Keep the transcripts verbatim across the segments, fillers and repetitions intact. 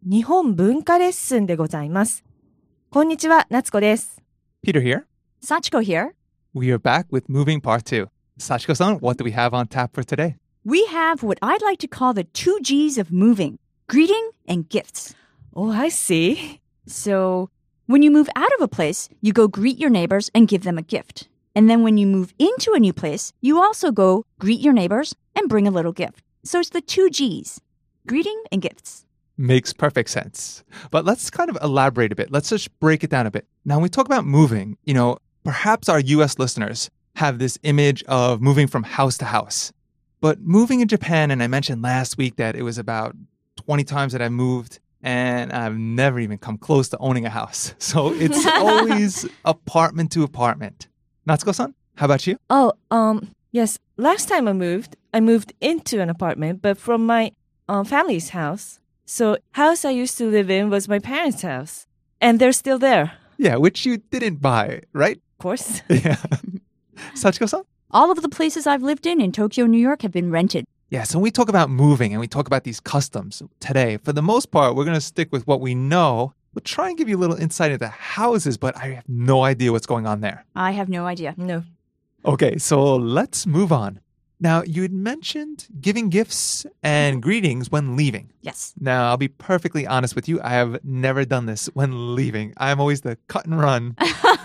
日本文化レッスンでございます。こんにちは、夏子です。 Peter here. Sachiko here. We are back with Moving Part two. Sachiko-san, what do we have on tap for today? We have what I'd like to call the two G's of moving, greeting and gifts. Oh, I see. So when you move out of a place, you go greet your neighbors and give them a gift. And then when you move into a new place, you also go greet your neighbors and bring a little gift. So it's the two G's, greeting and gifts. Makes perfect sense. But let's kind of elaborate a bit. Let's just break it down a bit. Now, when we talk about moving, you know, perhaps our U S listeners have this image of moving from house to house. But moving in Japan, and I mentioned last week that it was about twenty times that I moved, and I've never even come close to owning a house. So it's always apartment to apartment. Natsuko-san, how about you? Oh, um, yes. Last time I moved, I moved into an apartment, but from my um, family's house. So house I used to live in was my parents' house. And they're still there. Yeah, which you didn't buy, right? Of course. Yeah. Sachiko-san? All of the places I've lived in in Tokyo, New York have been rented. Yeah, so when we talk about moving and we talk about these customs today, for the most part, we're going to stick with what we know. We'll try and give you a little insight into houses, but I have no idea what's going on there. I have no idea. No. Okay, so let's move on. Now, you had mentioned giving gifts and greetings when leaving. Yes. Now, I'll be perfectly honest with you. I have never done this when leaving. I'm always the cut and run.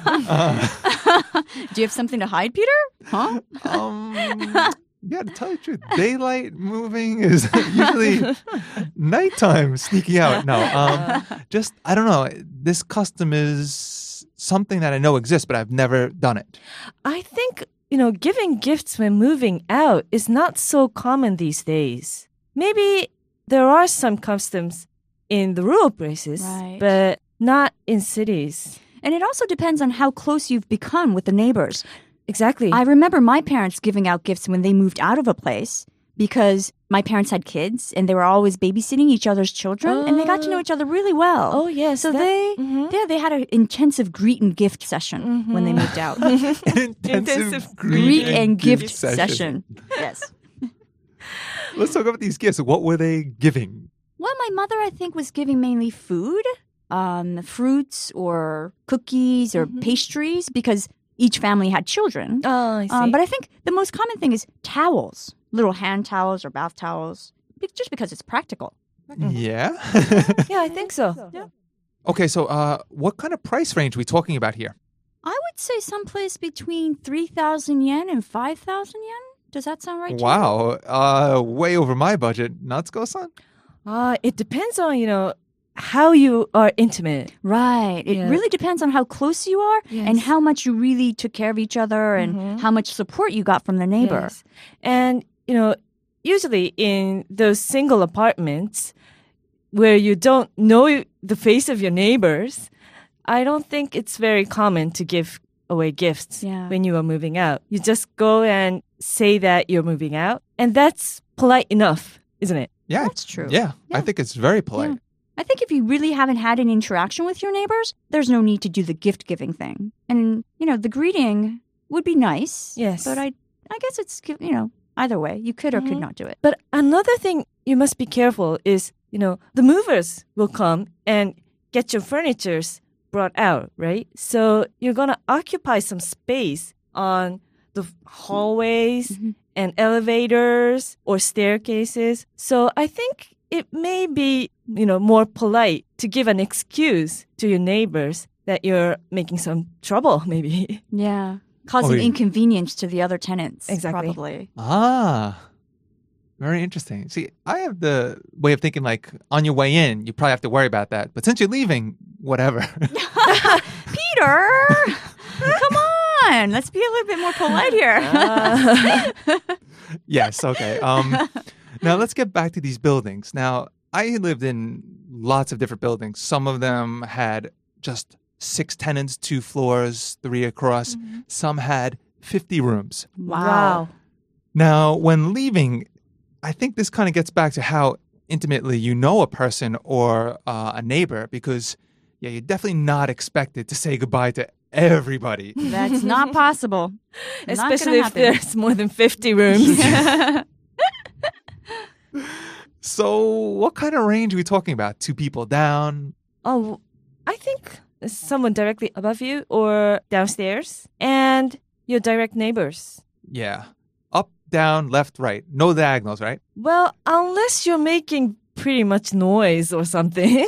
uh, Do you have something to hide, Peter? Huh? um, yeah, to tell you the truth, daylight moving is usually nighttime sneaking out. No, um, just, I don't know. This custom is something that I know exists, but I've never done it. I think, you know, giving gifts when moving out is not so common these days. Maybe there are some customs in the rural places, Right. but not in cities. And it also depends on how close you've become with the neighbors. Exactly. I remember my parents giving out gifts when they moved out of a place because my parents had kids and they were always babysitting each other's children Oh. and they got to know each other really well. Oh, yes. So that- they, Mhm. yeah, they had an intensive greet and gift session when they moved out. Intensive Greet and gift session. Yes. Let's talk about these gifts. What were they giving? Well, my mother, I think, was giving mainly food, um, fruits or cookies or pastries because each family had children. Oh, I see. Um, but I think the most common thing is towels, little hand towels or bath towels, be- just because it's practical. Yeah. yeah, I think so. Yeah. Okay, so uh, what kind of price range are we talking about here? I would say someplace between three thousand yen and five thousand yen. Does that sound right to you? Wow, uh, way over my budget. Natsuko-san? Uh, it depends on, you know, how you are intimate. Right. It Yeah. really depends on how close you are and Yes. how much you really took care of each other and Mhm. how much support you got from the neighbor. Yes. And, you know, usually in those single apartments where you don't know the face of your neighbors, I don't think it's very common to give away gifts Yeah. when you are moving out. You just go and say that you're moving out, and that's polite enough, isn't it? Yeah. That's true. Yeah, I Yeah. think it's very polite. Yeah. I think if you really haven't had an interaction with your neighbors, there's no need to do the gift giving thing. And, you know, the greeting would be nice. Yes. But I I guess it's, you know, either way, you could or could Mhm. not do it. But another thing you must be careful is, you know, the movers will come and get your furnitures brought out, right? So you're going to occupy some space on the hallways Mhm. and elevators or staircases. So I think it may be, you know, more polite to give an excuse to your neighbors that you're making some trouble, maybe. Yeah. Causing Oh, yeah. inconvenience to the other tenants. Exactly. Probably. Ah, very interesting. See, I have the way of thinking like on your way in, you probably have to worry about that. But since you're leaving, whatever. Peter! Come on. Let's be a little bit more polite here. Uh, Yes, okay. Um, now let's get back to these buildings. Now, I lived in lots of different buildings. Some of them had just six tenants, two floors, three across. Some had fifty rooms. wow. Now, when leaving, I think this kind of gets back to how intimately you know a person or uh, a neighbor because, yeah, you're definitely not expected to say goodbye to everybody. That's not possible. Not Especially gonna if there's more than fifty rooms. happen. So what kind of range are we talking about? Two people down? Oh, I think someone directly above you or downstairs and your direct neighbors. Yeah. Up, down, left, right. No diagonals, right? Well, unless you're making pretty much noise or something.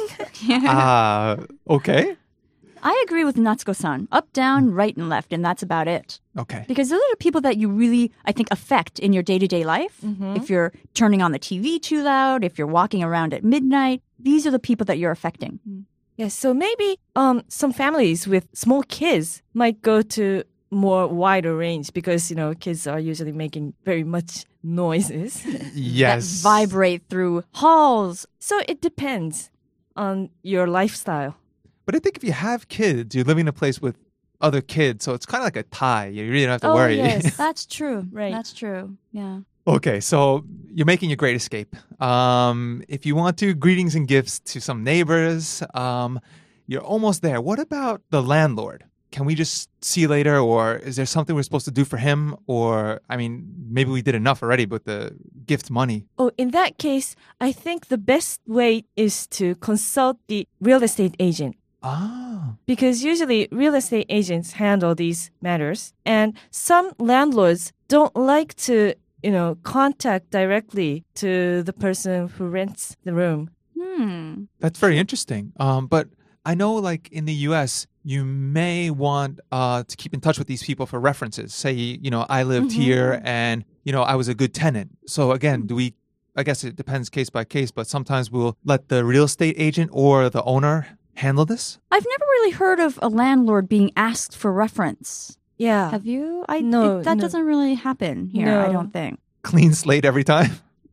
Ah, uh, okay. I agree with Natsuko-san. Up, down, right, and left, and that's about it. Okay. Because those are the people that you really, I think, affect in your day-to-day life. Mm-hmm. If you're turning on the T V too loud, if you're walking around at midnight, these are the people that you're affecting. Yes, so maybe um, some families with small kids might go to more wider range because, you know, kids are usually making very much noises. Yes. That vibrate through halls. So it depends on your lifestyle. But I think if you have kids, you're living in a place with other kids, so it's kind of like a tie. You really don't have to Oh, worry. yes. That's true. Right. That's true. Yeah. Okay, so you're making your great escape. Um, if you want to, greetings and gifts to some neighbors. Um, you're almost there. What about the landlord? Can we just see you later, or is there something we're supposed to do for him? Or, I mean, maybe we did enough already with the gift money. Oh, in that case, I think the best way is to consult the real estate agent. Ah. Because usually real estate agents handle these matters, and some landlords don't like to, you know, contact directly to the person who rents the room. Hmm. That's very interesting. Um, but I know, like in the U S, you may want uh, to keep in touch with these people for references. Say, you know, I lived Mm-hmm. here and, you know, I was a good tenant. So again, do we, I guess it depends case by case, but sometimes we'll let the real estate agent or the owner handle this? I've never really heard of a landlord being asked for reference. Yeah. Have you? I No, it- that no. doesn't really happen here. No. I don't think. Clean slate every time?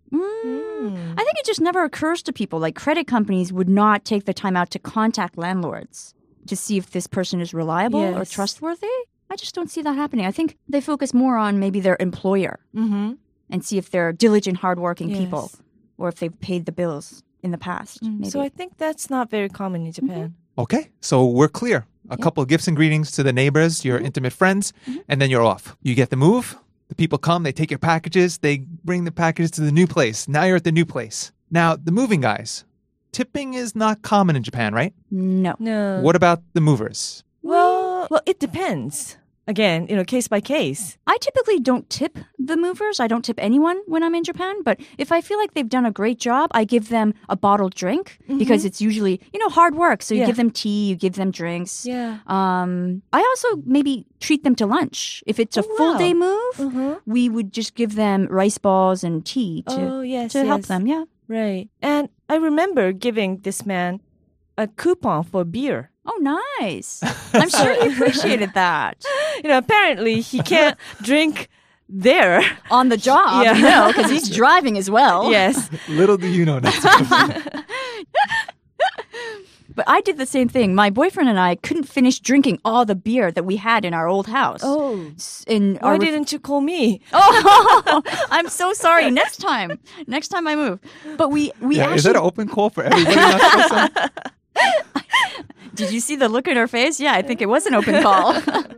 Mm. I think it just never occurs to people. Like credit companies would not take the time out to contact landlords to see if this person is reliable or Yes. trustworthy. I just don't see that happening. I think they focus more on maybe their employer Mm-hmm. and see if they're diligent, hardworking Yes. people or if they've paid the bills in the past. Maybe. So I think that's not very common in Japan. Okay, so we're clear. A couple of gifts and greetings to the neighbors, your intimate friends, and then you're off. You get the move. The people come, they take your packages, they bring the packages to the new place. Now you're at the new place. Now, the moving guys. Tipping is not common in Japan, right? no. No. What about the movers? Well, well, it depends. Again, you know, case by case. I typically don't tip the movers. I don't tip anyone when I'm in Japan. But if I feel like they've done a great job, I give them a bottled drink because it's usually, you know, hard work. So you Yeah. give them tea, you give them drinks. Yeah. Um, I also maybe treat them to lunch. If it's a Oh, full wow. day move, Uh-huh. we would just give them rice balls and tea to, Oh, yes, to help yes. them. Yeah. Right. And I remember giving this man a coupon for beer. Oh, nice. I'm sure he appreciated that. You know, apparently he can't drink there. On the job, Yeah. you know, because he's driving as well. Yes. Little do you know. But I did the same thing. My boyfriend and I couldn't finish drinking all the beer that we had in our old house. Oh. S- In Why our ref- didn't you call me? Oh, I'm so sorry. Next time, next time I move. But we we Yeah, actually is that an open call for everybody? Not supposed to- did you see the look in her face? Yeah, I think it was an open call.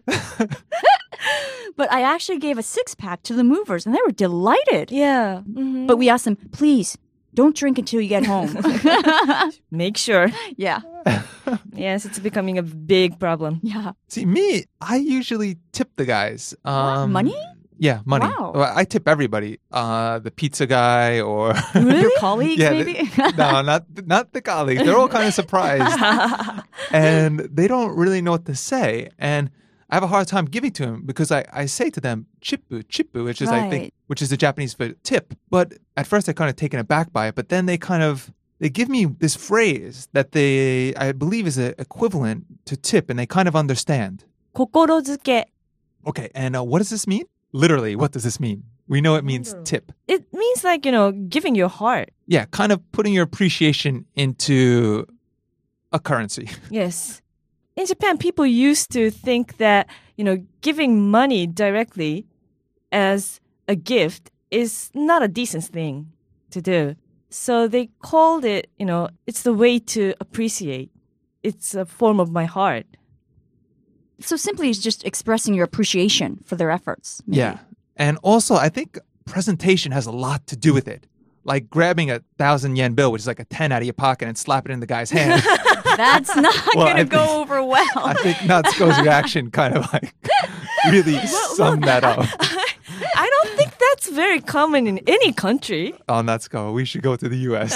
But I actually gave a six pack to the movers, and they were delighted. Yeah. Mhm. But we asked them, please don't drink until you get home. Make sure. yeah, Yes, it's becoming a big problem. yeah. See, me, I usually tip the guys. Um, Money? Yeah, money. Wow. Well, I tip everybody. Uh, the pizza guy or Your colleagues, Yeah, maybe. the- no, not not the colleagues. They're all kind of surprised, and they don't really know what to say. And I have a hard time giving to them because I, I say to them chippu chippu, which is I think Right. which is the Japanese for tip. But at first they're kind of taken aback by it. But then they kind of they give me this phrase that they I believe is a equivalent to tip, and they kind of understand. 心づけ. Okay, and uh, what does this mean? Literally, what does this mean? We know it means tip. It means like, you know, giving your heart. Yeah, kind of putting your appreciation into a currency. Yes. In Japan, people used to think that, you know, giving money directly as a gift is not a decent thing to do. So they called it, you know, it's the way to appreciate. It's a form of my heart. So simply it's just expressing your appreciation for their efforts. maybe. Yeah. And also, I think presentation has a lot to do with it. like grabbing a thousand yen bill, which is like a ten out of your pocket, and slap it in the guy's hand. That's not Well, going to I go think- over well. I think Natsuko's reaction kind of like really summed that up. I don't think that's very common in any country. Oh, Natsuko, we should go to the U S.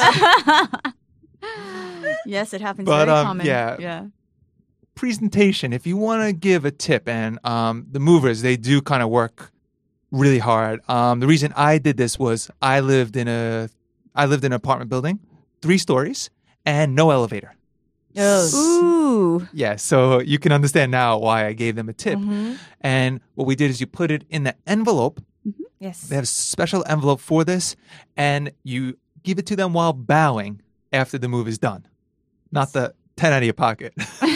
Yes, it happens But, very um, common. yeah. yeah. Presentation, if you want to give a tip, and um, the movers, they do kind of work really hard. Um, the reason I did this was I lived in a, I lived in an apartment building, three stories, and no elevator. Ooh. Yeah, so you can understand now why I gave them a tip. Mhm. And what we did is you put it in the envelope. Yes. They have a special envelope for this, and you give it to them while bowing after the move is done, not the ten out of your pocket.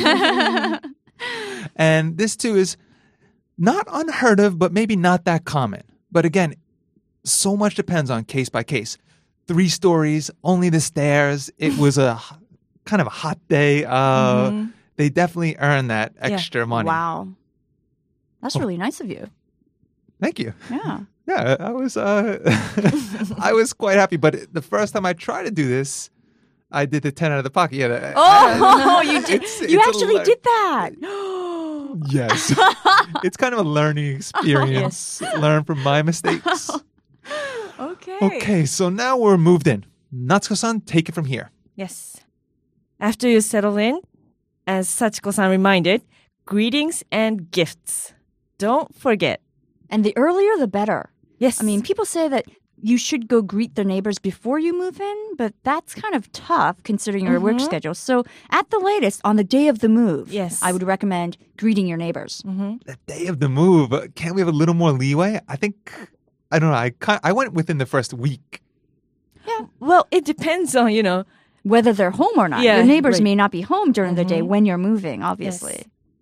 And this too is not unheard of, but maybe not that common. But again, so much depends on case by case. Three stories, only the stairs. It was a h- kind of a hot day. Uh, Mhm. They definitely earned that extra money. Wow. That's really nice of you. Thank you. Yeah. Yeah, I was uh, I was quite happy. But the first time I tried to do this, I did the ten out of the pocket. Yeah. that- Oh, you did. It's- you it's a actually lear- did that. Yes. It's kind of a learning experience. Learn from my mistakes. Okay. Okay, so now we're moved in. Natsuko-san, take it from here. Yes. After you settle in, as Sachiko-san reminded, greetings and gifts. Don't forget. And the earlier, the better. Yes. I mean, people say that you should go greet their neighbors before you move in, but that's kind of tough considering your work Mhm. schedule. So at the latest, on the day of the move, Yes. I would recommend greeting your neighbors. Mhm. The day of the move, uh, can't we have a little more leeway? I think, I don't know, I, ki- I went within the first week. Well, it depends on, you know, Whether they're home or not. Yeah, your neighbors right. may not be home during the day Mhm. when you're moving, obviously.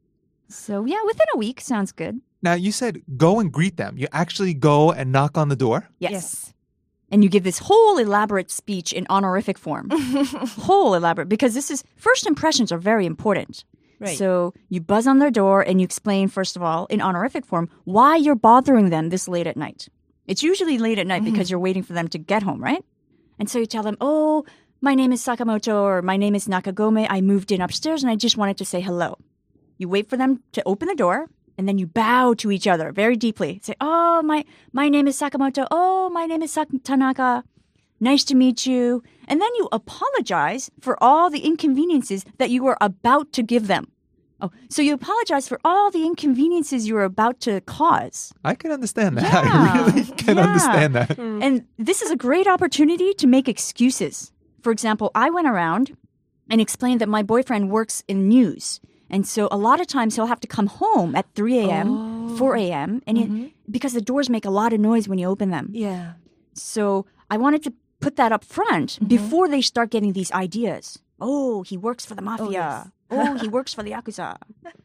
So yeah, within a week sounds good. Now, you said go and greet them. You actually go and knock on the door? Yes. yes. And you give this whole elaborate speech in honorific form. Whole elaborate, because this is first impressions are very important. Right. So you buzz on their door and you explain, first of all, in honorific form, why you're bothering them this late at night. It's usually late at night because you're waiting for them to get home, right? And so you tell them, oh, my name is Sakamoto or my name is Nakagome. I moved in upstairs and I just wanted to say hello. You wait for them to open the door and then you bow to each other very deeply. Say, oh, my, my name is Sakamoto. Oh, my name is Sak- Tanaka. Nice to meet you. And then you apologize for all the inconveniences that you were about to give them. Oh, so you apologize for all the inconveniences you were about to cause. I can understand that. Yeah. I really can Yeah. understand that. And this is a great opportunity to make excuses. For example, I went around and explained that my boyfriend works in news. And so a lot of times he'll have to come home at three a.m., Oh. four a.m., and it, because the doors make a lot of noise when you open them. Yeah. So I wanted to put that up front before they start getting these ideas. Oh, he works for the mafia. Oh, he works for the Yakuza.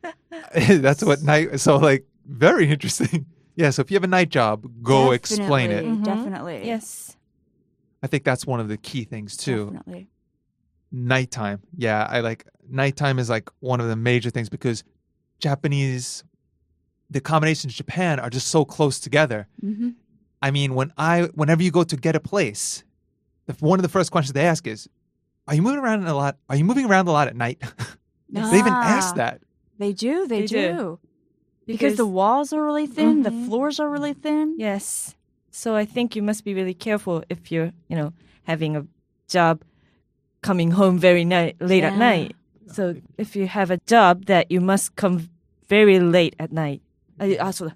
That's what night, so like, very interesting. Yeah, so if you have a night job, go explain it. Definitely, Mhm. Definitely. Yes. I think that's one of the key things too. Definitely. Nighttime. Yeah, I like nighttime is like one of the major things because Japanese, the combinations in Japan are just so close together. Mm-hmm. I mean, when I, whenever you go to get a place, the, one of the first questions they ask is, "Are you moving around a lot? Are you moving around a lot at night?" They even ask Ah. that. They do. They, They do. do. Because, the walls are really thin, the Mhm. floors are really thin. Yes. So I think you must be really careful if you're, you know, having a job coming home very night, late at Yeah. night. So if you have a job that you must come very late at night. I, ah, そうだ.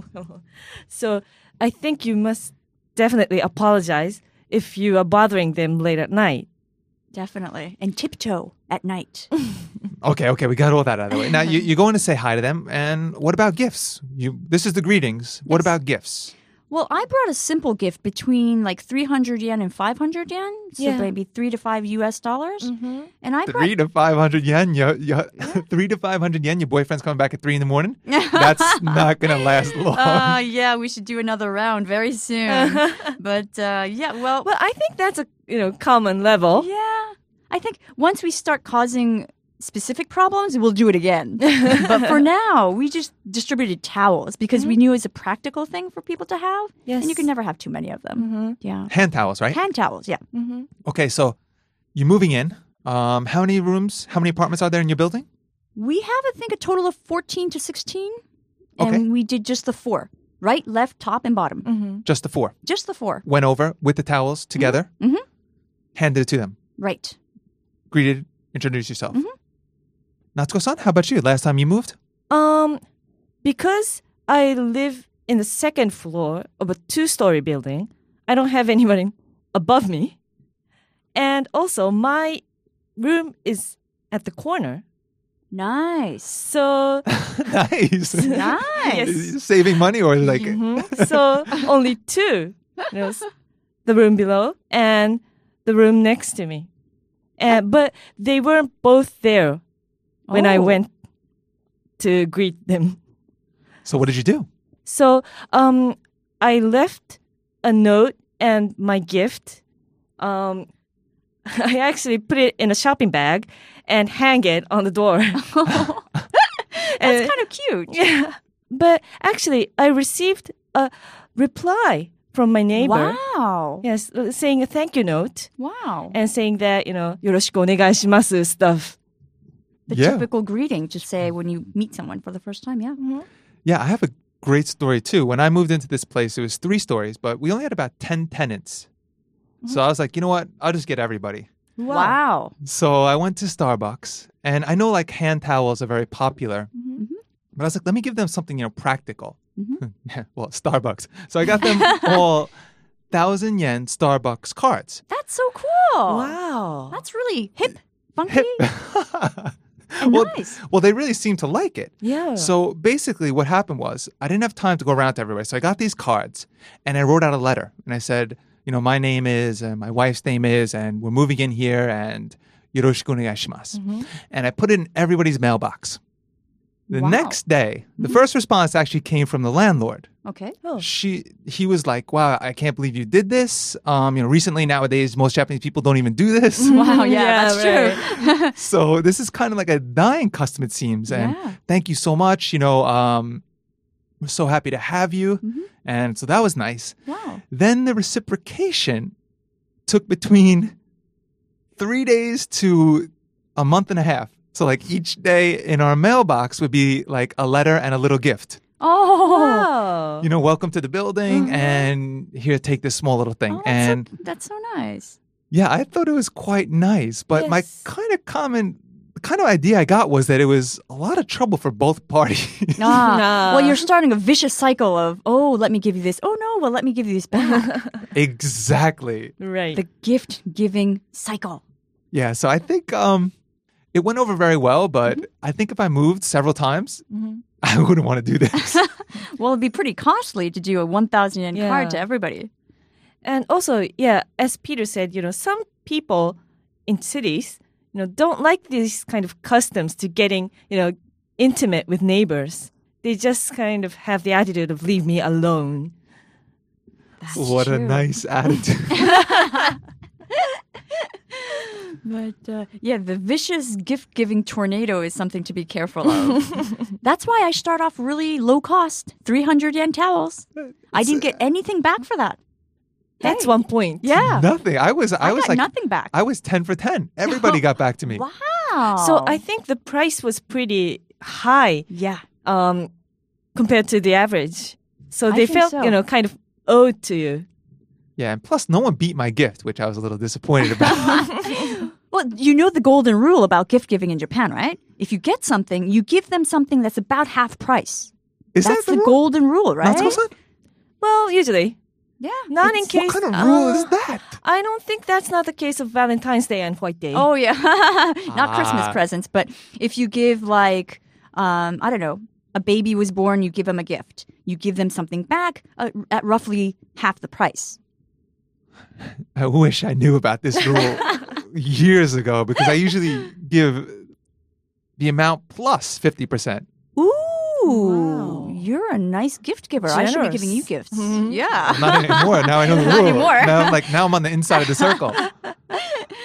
So I think you must definitely apologize if you are bothering them late at night. Definitely. And tiptoe at night. Okay, okay, we got all that out of the way. Now you, you're going to say hi to them, and what about gifts? You, this is the greetings. What Yes. about gifts? Well, I brought a simple gift between like three hundred yen and five hundred yen. So Yeah. maybe three to five U S dollars. Mm-hmm. And I brought. Three to five hundred yen. You, you, three to five hundred yen. Your boyfriend's coming back at three in the morning. That's not going to last long. Uh, yeah, we should do another round very soon. but uh, yeah, well, Well, I think that's a, you know, common level. yeah. I think once we start causing specific problems, we'll do it again. But for now, we just distributed towels because mm-hmm. we knew it was a practical thing for people to have. Yes. And you can never have too many of them. Mm-hmm. Yeah. Hand towels, right? Hand towels, yeah. Mm-hmm. Okay, so you're moving in. Um, how many rooms, how many apartments are there in your building? We have, I think, a total of fourteen to sixteen. And Okay. we did just the four. Right, left, top, and bottom. Mm-hmm. Just the four. Just the four. Went over with the towels together, Mm-hmm. handed it to them, Right. greeted, introduced yourself. Mhm. Natsuko-san, how about you? Last time you moved? Um, because I live in the second floor of a two-story building, I don't have anyone above me. And also, my room is at the corner. Nice. So, Nice. Nice. Yes. Saving money or like... Mhm. so only two. You know, s- the room below and the room next to me. And, but they weren't both there when I Oh. went to greet them. So what did you do? So um, I left a note and my gift. Um, I actually put it in a shopping bag and hang it on the door. That's And- kind of cute. yeah. But actually, I received a reply from my neighbor. Wow. Yes, uh, saying a thank you note Wow. and saying that, you know, よろしくお願いします stuff. The Yeah. typical greeting to say when you meet someone for the first time, yeah. Yeah, I have a great story too. When I moved into this place, it was three stories, but we only had about ten tenants. So I was like, you know what? I'll just get everybody. Wow. So I went to Starbucks, and I know like hand towels are very popular, Mhm. but I was like, let me give them something, you know, practical. Mhm. Yeah, well, Starbucks. So I got them all thousand yen Starbucks cards. That's so cool. Wow. That's really hip, funky, and well, nice. well, they really seemed to like it. Yeah. So basically, what happened was I didn't have time to go around to everybody. So I got these cards and I wrote out a letter and I said, you know, my name is and my wife's name is, and we're moving in here and yoroshiku onegaishimasu. Mhm. And I put it in everybody's mailbox. The Wow. next day, the first response actually came from the landlord. Okay. Oh. She, he was like, "Wow, I can't believe you did this." Um, you know, recently nowadays, most Japanese people don't even do this. Wow, yeah, Yeah, that's true. So this is kind of like a dying custom, it seems. And Yeah. thank you so much. You know, um, we're so happy to have you. Mhm. And so that was nice. Wow. Then the reciprocation took between three days to a month and a half. So like each day in our mailbox would be like a letter and a little gift. Oh. Wow. You know, welcome to the building Mhm. and here, take this small little thing. Oh, that's, and so, that's so nice. yeah, I thought it was quite nice. But my Yes. kind of common, the kind of idea I got was that it was a lot of trouble for both parties. Ah, Nah. Well, you're starting a vicious cycle of, oh, let me give you this. Oh, no, well, let me give you this back. Exactly. Right. The gift giving cycle. Yeah, so I think um, it went over very well, but Mm-hmm. I think if I moved several times, Mhm. I wouldn't want to do this. Well, it'd be pretty costly to do a one thousand yen Yeah. card to everybody. And also, yeah, as Peter said, you know, some people in cities, you know, don't like these kind of customs to getting, you know, intimate with neighbors. They just kind of have the attitude of leave me alone. That's What a true. nice attitude. But uh, yeah, the vicious gift giving tornado is something to be careful of. That's why I start off really low cost, three hundred yen towels. I didn't get anything back for that. That's Hey. one point. Yeah. Nothing. I was I, I, was got like nothing back. I was ten for ten. Everybody got back to me. Wow. So I think the price was pretty high yeah. um, compared to the average. So I they think felt, so. you know, kind of owed to you. Yeah, and plus no one beat my gift, which I was a little disappointed about. Well, you know the golden rule about gift giving in Japan, right? If you get something, you give them something that's about half price. Is That's that the rule? golden rule, right? Natsuko-san? Well, usually. Yeah. Not in It's- case. What kind of rule uh, is that? I don't think that's not the case of Valentine's Day and White Day. Oh yeah, not Christmas Ah. presents, but if you give like, um, I don't know, a baby was born, you give them a gift. You give them something back uh, at roughly half the price. I wish I knew about this rule years ago because I usually give the amount plus fifty percent. Ooh, Wow. you're a nice gift giver. I should be giving you Generous. gifts. Mhm. Yeah. Not anymore. Now I know the Not rule. anymore. Now I'm like now I'm on the inside of the circle.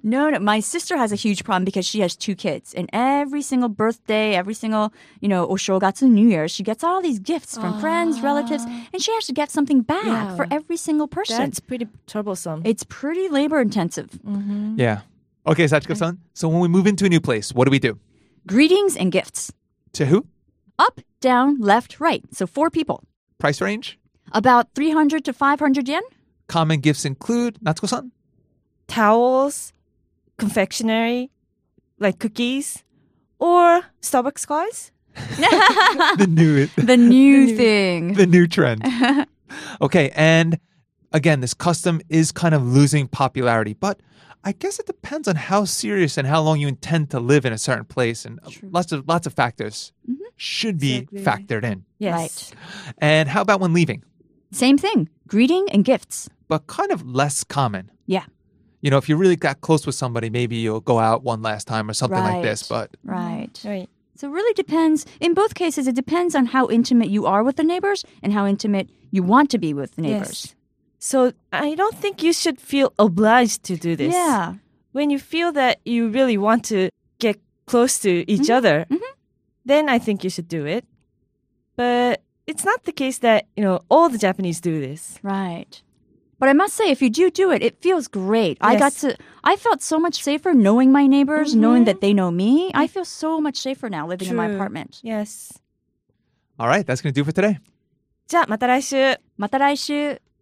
No, no. My sister has a huge problem because she has two kids. And every single birthday, every single, you know, Oshogatsu, New Year, she gets all these gifts from friends, relatives, and she has to get something back Yeah. for every single person. That's pretty troublesome. It's pretty labor intensive. Mm-hmm. Yeah. Okay, Sachiko-san. So when we move into a new place, what do we do? Greetings and gifts. To who? Up, down, left, right. So four people. Price range? About three hundred to five hundred yen. Common gifts include, Natsuko-san? Towels, confectionery, like cookies, or Starbucks cards. the new The new thing. the new trend. Okay, and again, this custom is kind of losing popularity, but I guess it depends on how serious and how long you intend to live in a certain place, and True. lots of lots of factors should be Exactly. factored in. Yes. Right. And how about when leaving? Same thing. Greeting and gifts. But kind of less common. Yeah. You know, if you really got close with somebody, maybe you'll go out one last time or something like this. Right. But Right. Right. So it really depends. In both cases, it depends on how intimate you are with the neighbors and how intimate you want to be with the neighbors. Yes. So I don't think you should feel obliged to do this. Yeah. When you feel that you really want to get close to each Mhm. other, Mhm. then I think you should do it. But it's not the case that, you know, all the Japanese do this. Right. But I must say, if you do do it, it feels great. I got Yes. to, I felt so much safer knowing my neighbors, knowing Mhm. that they know me. I feel so much safer now living in my True. apartment. Yes. all right, that's going to do it for today. じゃあまた来週。 また来週。